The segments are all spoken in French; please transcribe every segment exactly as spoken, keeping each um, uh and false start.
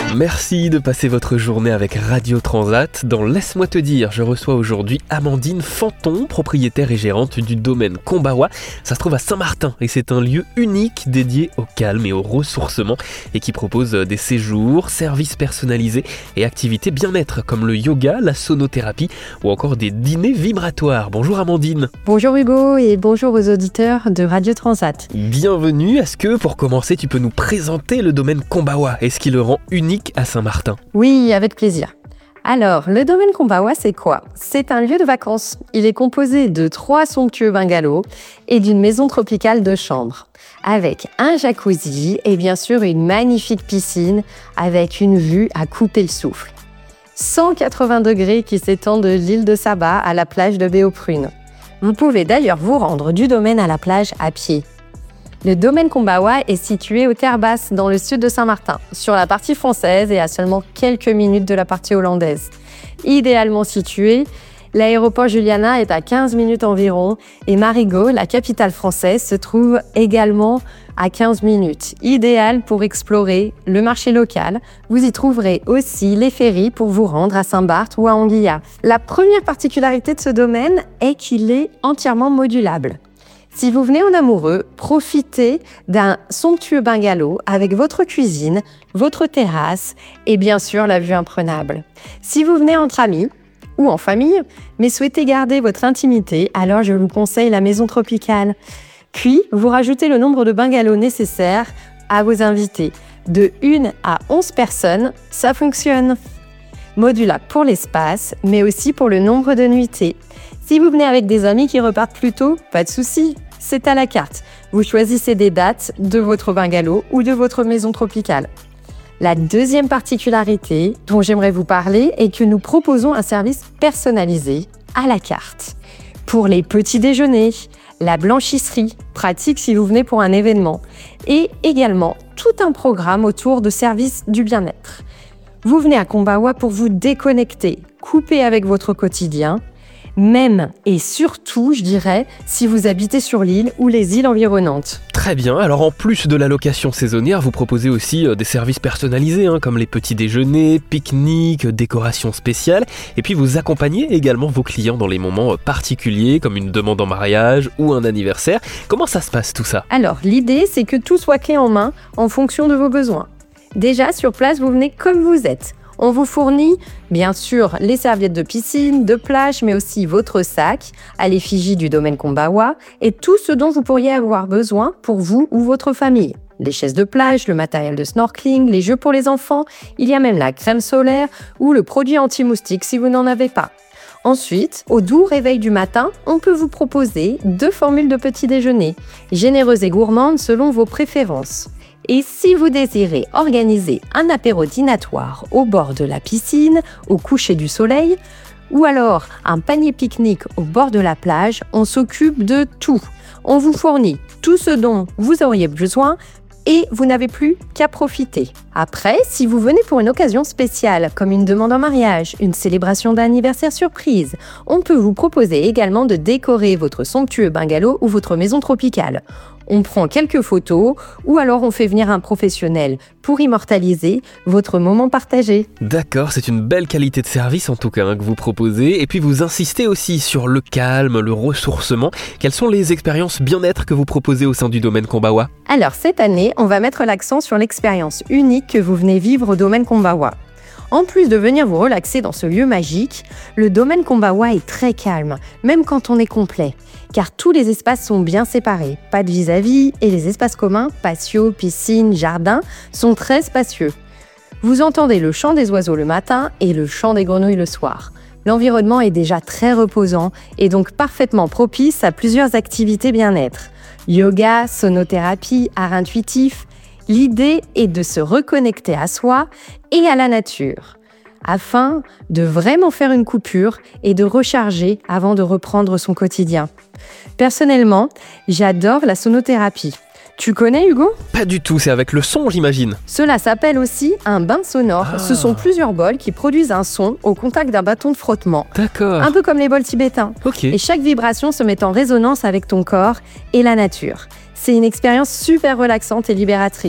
Merci de passer votre journée avec Radio Transat. Dans Laisse-moi te dire, je reçois aujourd'hui Amandine Fanton, propriétaire et gérante du domaine Combawa. Ça se trouve à Saint-Martin et c'est un lieu unique dédié au calme et au ressourcement et qui propose des séjours, services personnalisés et activités bien-être comme le yoga, la sonothérapie ou encore des dîners vibratoires. Bonjour Amandine. Bonjour Hugo et bonjour aux auditeurs de Radio Transat. Bienvenue. Est-ce que pour commencer tu peux nous présenter le domaine Combawa et ce qui le rend unique à Saint-Martin? Oui, avec plaisir. Alors, le domaine Combawa, c'est quoi? C'est un lieu de vacances. Il est composé de trois somptueux bungalows et d'une maison tropicale de chambres, avec un jacuzzi et bien sûr une magnifique piscine avec une vue à couper le souffle. cent quatre-vingts degrés qui s'étend de l'île de Saba à la plage de Baie-aux-Prunes. Vous pouvez d'ailleurs vous rendre du domaine à la plage à pied. Le domaine Combawa est situé aux Terres Basses, dans le sud de Saint-Martin, sur la partie française et à seulement quelques minutes de la partie hollandaise. Idéalement situé, l'aéroport Juliana est à quinze minutes environ et Marigot, la capitale française, se trouve également à quinze minutes. Idéal pour explorer le marché local. Vous y trouverez aussi les ferries pour vous rendre à Saint-Barth ou à Anguilla. La première particularité de ce domaine est qu'il est entièrement modulable. Si vous venez en amoureux, profitez d'un somptueux bungalow avec votre cuisine, votre terrasse et bien sûr la vue imprenable. Si vous venez entre amis ou en famille, mais souhaitez garder votre intimité, alors je vous conseille la maison tropicale. Puis, vous rajoutez le nombre de bungalows nécessaires à vos invités. De une à onze personnes, ça fonctionne. Modulable pour l'espace, mais aussi pour le nombre de nuitées. Si vous venez avec des amis qui repartent plus tôt, pas de souci, c'est à la carte. Vous choisissez des dates de votre bungalow ou de votre maison tropicale. La deuxième particularité dont j'aimerais vous parler est que nous proposons un service personnalisé à la carte. Pour les petits déjeuners, la blanchisserie, pratique si vous venez pour un événement, et également tout un programme autour de services du bien-être. Vous venez à Combawa pour vous déconnecter, couper avec votre quotidien, même et surtout, je dirais, si vous habitez sur l'île ou les îles environnantes. Très bien, alors en plus de la location saisonnière, vous proposez aussi des services personnalisés, hein, comme les petits déjeuners, pique-niques, décorations spéciales, et puis vous accompagnez également vos clients dans les moments particuliers, comme une demande en mariage ou un anniversaire. Comment ça se passe tout ça? Alors, l'idée, c'est que tout soit clé en main en fonction de vos besoins. Déjà, sur place, vous venez comme vous êtes. On vous fournit, bien sûr, les serviettes de piscine, de plage, mais aussi votre sac à l'effigie du domaine Combawa et tout ce dont vous pourriez avoir besoin pour vous ou votre famille. Les chaises de plage, le matériel de snorkeling, les jeux pour les enfants, il y a même la crème solaire ou le produit anti-moustique si vous n'en avez pas. Ensuite, au doux réveil du matin, on peut vous proposer deux formules de petit déjeuner, généreuses et gourmandes selon vos préférences. Et si vous désirez organiser un apéro dînatoire au bord de la piscine, au coucher du soleil, ou alors un panier pique-nique au bord de la plage, on s'occupe de tout. On vous fournit tout ce dont vous auriez besoin et vous n'avez plus qu'à profiter. Après, si vous venez pour une occasion spéciale, comme une demande en mariage, une célébration d'anniversaire surprise, on peut vous proposer également de décorer votre somptueux bungalow ou votre maison tropicale. On prend quelques photos ou alors on fait venir un professionnel pour immortaliser votre moment partagé. D'accord, c'est une belle qualité de service en tout cas hein, que vous proposez. Et puis vous insistez aussi sur le calme, le ressourcement. Quelles sont les expériences bien-être que vous proposez au sein du domaine Combawa? Alors cette année, on va mettre l'accent sur l'expérience unique que vous venez vivre au domaine Combawa. En plus de venir vous relaxer dans ce lieu magique, le domaine Combawa est très calme, même quand on est complet, car tous les espaces sont bien séparés, pas de vis-à-vis, et les espaces communs, patio, piscine, jardin, sont très spacieux. Vous entendez le chant des oiseaux le matin et le chant des grenouilles le soir. L'environnement est déjà très reposant et donc parfaitement propice à plusieurs activités bien-être. Yoga, sonothérapie, art intuitif. L'idée est de se reconnecter à soi et à la nature, afin de vraiment faire une coupure et de recharger avant de reprendre son quotidien. Personnellement, j'adore la sonothérapie. Tu connais, Hugo ? Pas du tout, c'est avec le son, j'imagine. Cela s'appelle aussi un bain sonore. Ah. Ce sont plusieurs bols qui produisent un son au contact d'un bâton de frottement. D'accord. Un peu comme les bols tibétains. Ok. Et chaque vibration se met en résonance avec ton corps et la nature. C'est une expérience super relaxante et libératrice.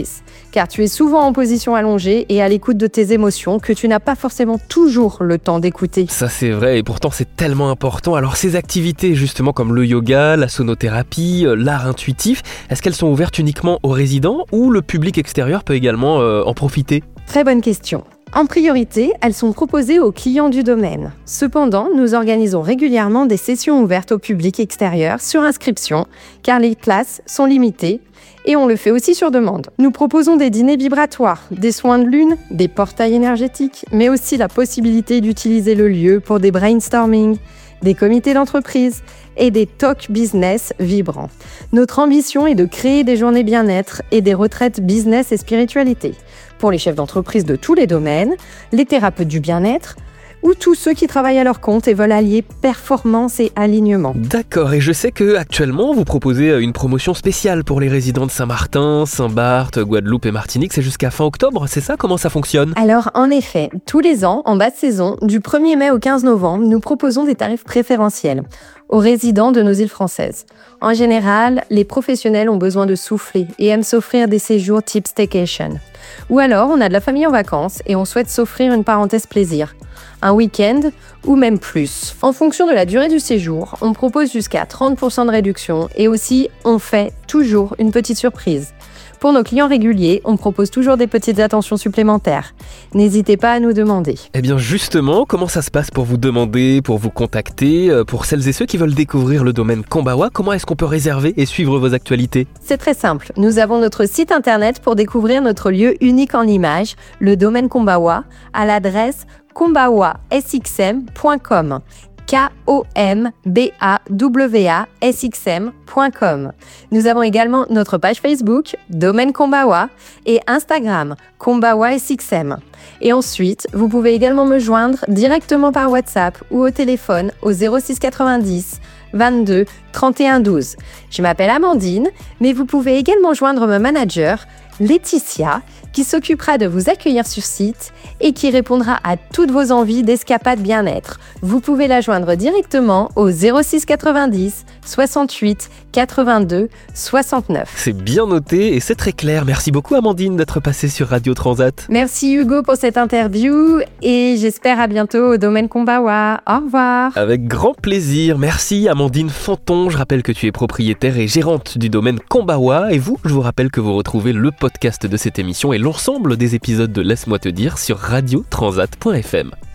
car tu es souvent en position allongée et à l'écoute de tes émotions que tu n'as pas forcément toujours le temps d'écouter. Ça c'est vrai et pourtant c'est tellement important. Alors ces activités justement comme le yoga, la sonothérapie, l'art intuitif, est-ce qu'elles sont ouvertes uniquement aux résidents ou le public extérieur peut également euh, en profiter ? Très bonne question. En priorité, elles sont proposées aux clients du domaine. Cependant, nous organisons régulièrement des sessions ouvertes au public extérieur sur inscription, car les places sont limitées et on le fait aussi sur demande. Nous proposons des dîners vibratoires, des soins de lune, des portails énergétiques, mais aussi la possibilité d'utiliser le lieu pour des brainstorming, des comités d'entreprise et des talks business vibrants. Notre ambition est de créer des journées bien-être et des retraites business et spiritualité pour les chefs d'entreprise de tous les domaines, les thérapeutes du bien-être ou tous ceux qui travaillent à leur compte et veulent allier performance et alignement. D'accord, et je sais que actuellement vous proposez une promotion spéciale pour les résidents de Saint-Martin, Saint-Barth, Guadeloupe et Martinique, c'est jusqu'à fin octobre, c'est ça ? Comment ça fonctionne ? Alors en effet, tous les ans, en basse saison, du premier mai au quinze novembre, nous proposons des tarifs préférentiels aux résidents de nos îles françaises. En général, les professionnels ont besoin de souffler et aiment s'offrir des séjours type staycation. Ou alors, on a de la famille en vacances et on souhaite s'offrir une parenthèse plaisir, un week-end ou même plus. En fonction de la durée du séjour, on propose jusqu'à trente pour cent de réduction et aussi, on fait toujours une petite surprise. Pour nos clients réguliers, on propose toujours des petites attentions supplémentaires. N'hésitez pas à nous demander. Eh bien justement, comment ça se passe pour vous demander, pour vous contacter, pour celles et ceux qui veulent découvrir le domaine Kombawa, comment est-ce qu'on peut réserver et suivre vos actualités ? C'est très simple. Nous avons notre site internet pour découvrir notre lieu unique en images, le domaine Kombawa, à l'adresse kombawa s x m point com. K O M B A W A S X M point com. Nous avons également notre page Facebook, Domaine Kombawa, et Instagram, Kombawa S X M. Et ensuite, vous pouvez également me joindre directement par WhatsApp ou au téléphone au zéro six quatre-vingt-dix vingt-deux trente et un douze. Je m'appelle Amandine, mais vous pouvez également joindre mon manager, Laetitia, qui s'occupera de vous accueillir sur site et qui répondra à toutes vos envies d'escapade bien-être. Vous pouvez la joindre directement au zéro six quatre-vingt-dix soixante-huit quatre-vingt-deux soixante-neuf. C'est bien noté et c'est très clair. Merci beaucoup Amandine d'être passée sur Radio Transat. Merci Hugo pour cette interview et j'espère à bientôt au domaine Kombawa. Au revoir. Avec grand plaisir. Merci Amandine Fanton. Je rappelle que tu es propriétaire et gérante du domaine Kombawa et vous, je vous rappelle que vous retrouvez le podcast de cette émission et l'ensemble des épisodes de Laisse-moi te dire sur radio transat point f m.